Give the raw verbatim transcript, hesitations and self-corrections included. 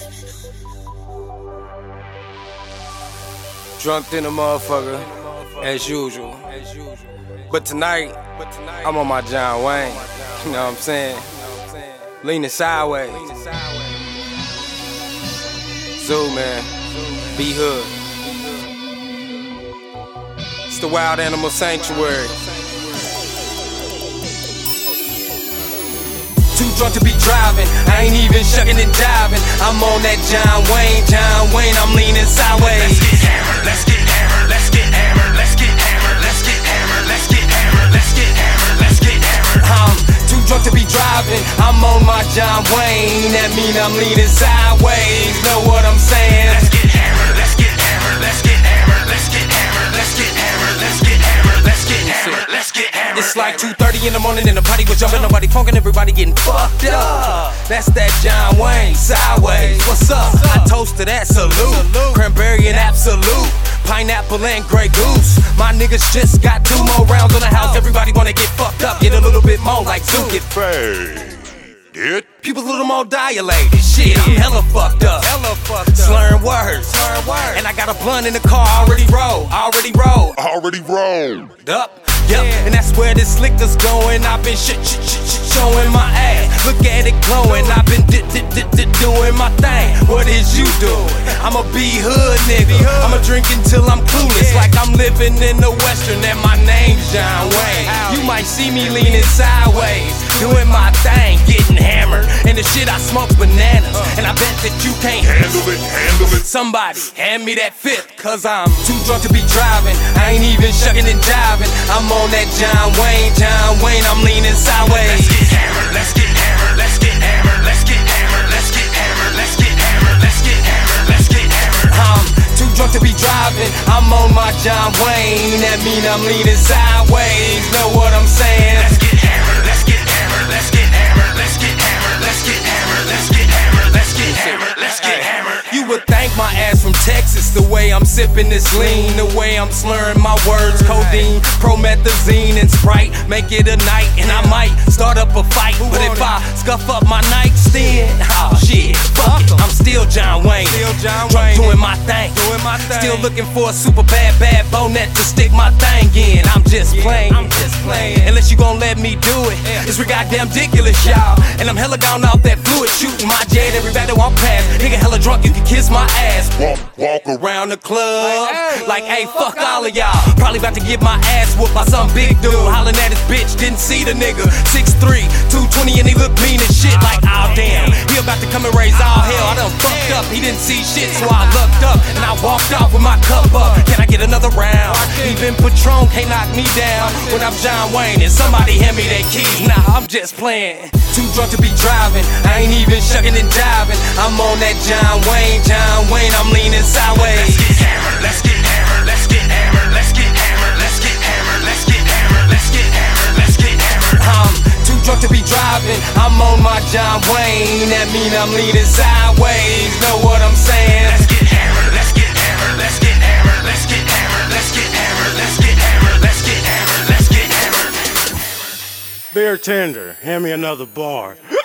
Drunk in a motherfucker, as usual. But tonight, I'm on my John Wayne. You know what I'm saying? Leaning sideways. Zoo, man. B Hood. It's the Wild Animal Sanctuary. Too drunk to be driving, I ain't even shucking and jiving. I'm on that John Wayne, John Wayne, I'm leaning sideways. Let's get hammered, let's get hammered, let's get hammered, let's get hammered, let's get hammered, let's get hammered, let's get hammered, let's get hammered. I'm too drunk to be driving, I'm on my John Wayne. That mean I'm leaning sideways, know what I'm saying? Let's get hammered, let's get hammered, let's get hammered, let's get hammered, let's get hammered, let's get hammered, let's get hammered, let's get hammered. It's like two thirty in the morning and the party was jumping, nobody funkin', everybody getting fucked up. That's that John Wayne, sideways. What's up? I toast to that, salute. Cranberry and absolute, pineapple and Grey Goose. My niggas just got two more rounds on the house. Everybody wanna get fucked up, get a little bit more like Zoo. Get It. People's a little more dilated. Shit, I'm hella fucked up. Hella fucked up. Slurring words. Slurring words. And I got a blunt in the car, already rolled. Already rolled. Already rolled. Up. Yep, and that's where this liquor's going. I've been shit, shit, shit, shit, showing my ass. Look at it glowing. I've been di di di di doing my thing. What is you doing? I'm a B Hood nigga. I'ma drink until I'm clueless, like I'm living in the Western and my name's John Wayne. You might see me leaning sideways, doing my thing, getting hammered. And the shit I smoke's bananas, and I bet that you can't Handle it, handle it. Somebody hand me that fifth, cause I'm too drunk to be driving. I ain't even shucking and jiving. I'm on that John Wayne, John Wayne, I'm leaning sideways. Let's get hammered, let's get hammered, let's get hammered, let's get hammered, let's get hammered, let's get hammered, let's get hammered, let's get hammered. I'm too drunk to be driving, I'm on my John Wayne. That mean I'm leaning sideways, know what I'm saying? Let's get hammered, let's get hammered, let's get hammered, let's get hammered, let's get hammered, let's get hammered, let's get hammered, let's get hammered. You would thank my ass from Texas, the way I'm sipping this lean, the way I'm slurring my words. Codeine, promethazine, and Sprite make it a night, and I might start up a fight. But if I scuff up my nightstand, oh shit, fuck it, I'm still John Wayne. Drunk doing my thing, still looking for a super bad, bad bonnet to stick my thing in. I'm just playing, I'm just playing. Unless you gon' let me do it, it's goddamn ridiculous, y'all. And I'm hella gone off that fluid, shooting my jet, everybody walk past. Nigga hella drunk, you can kiss my ass. Walk, walk around. Around the club, like, hey, fuck all of y'all. Probably about to get my ass whooped by some big dude. Hollering at his bitch, didn't see the nigga. six three, two twenty, and he look mean as shit. Like, oh damn, he about to come and raise all hell. I done fucked up, he didn't see shit, so I looked up and I walked off with my cup up. Can I get another round? Even Patron can't knock me down when I'm John Wayne and somebody hand me their keys. Nah, I'm just playing. Too drunk to be driving, I ain't even shucking and jiving. I'm on that John Wayne, John Wayne, I'm leaning sideways. Let's get hammered, let's get hammered, let's get hammered, let's get hammered, let's get hammered, let's get hammered, let's get hammered, let's get hammered. I'm too drunk to be driving, I'm on my John Wayne. That mean I'm leaning sideways, know what I'm saying? Let's get hammered, let's get hammered, let's get hammered, let's get hammered, let's get hammered, let's get hammered, let's get hammered, let's get hammered. Bartender, hand me another bar.